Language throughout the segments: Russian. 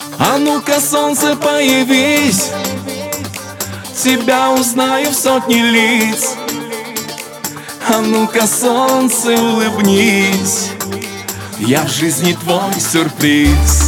А ну-ка, солнце, появись, тебя узнаю в сотни лиц. А ну-ка, солнце, улыбнись, я в жизни твой сюрприз.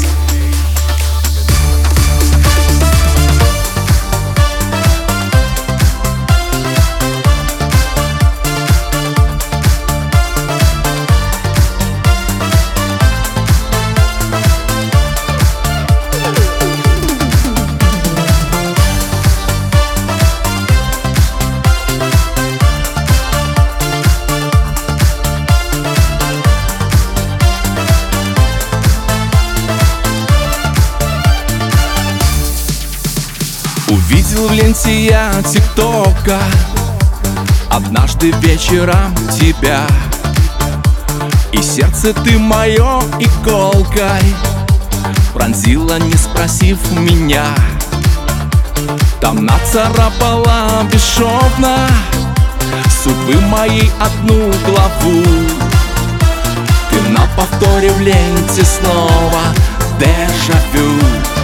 Увидел в ленте я тиктока однажды вечером тебя, и сердце ты мое иголкой пронзила, не спросив меня. Там нацарапала бесшовно судьбы моей одну главу. Ты на повторе в ленте снова дежавю.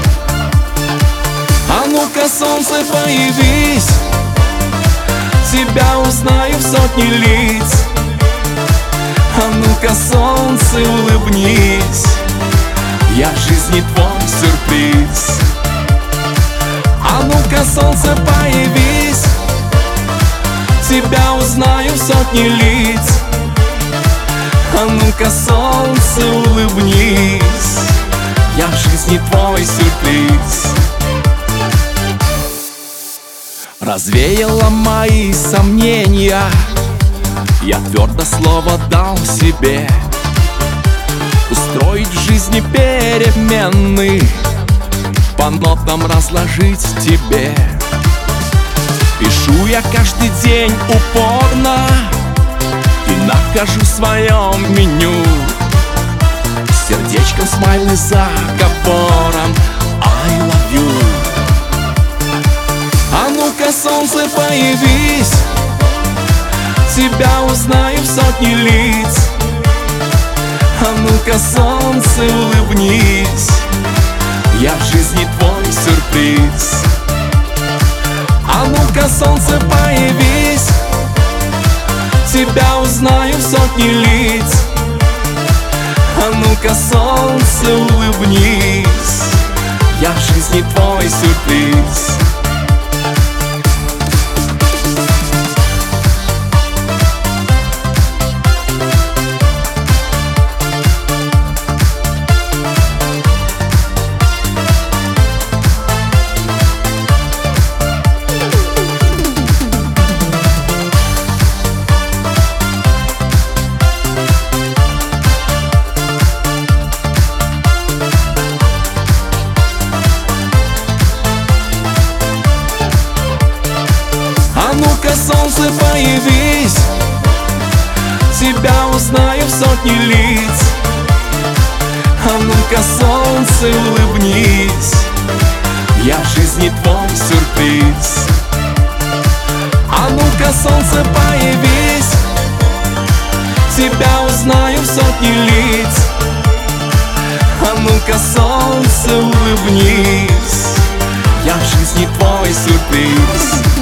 А ну-ка, солнце, появись, тебя узнаю в сотни лиц. А ну-ка, солнце, улыбнись, я в жизни твой сюрприз. А ну-ка, солнце, появись, тебя узнаю в сотни лиц. А ну-ка, солнце, улыбнись, я в жизни твой сюрприз. Развеяла мои сомнения, я твердо слово дал себе устроить в жизни перемены, по нотам разложить тебе. Пишу я каждый день упорно и нахожу в своем меню сердечком смайлы за заговором I love you. А ну-ка, солнце, появись, тебя узнаю в сотни лиц. А ну-ка, солнце, улыбнись, я в жизни твой сюрприз. А ну-ка, солнце, появись, тебя узнаю в сотни лиц. А ну-ка, солнце, улыбнись, я в жизни твой сюрприз. А ну-ка, солнце, появись, тебя узнаю в сотни лиц. А ну-ка, солнце, улыбнись, я в жизни твой сюрприз. А ну-ка, солнце, появись, тебя узнаю в сотни лиц. А ну-ка, солнце, улыбнись, я в жизни твой сюрприз.